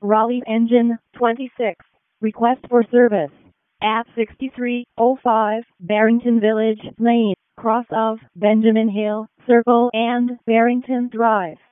Raleigh Engine 26. Request for service at 6305 Barrington Village Lane, cross of Benjamin Hill Circle and Barrington Drive.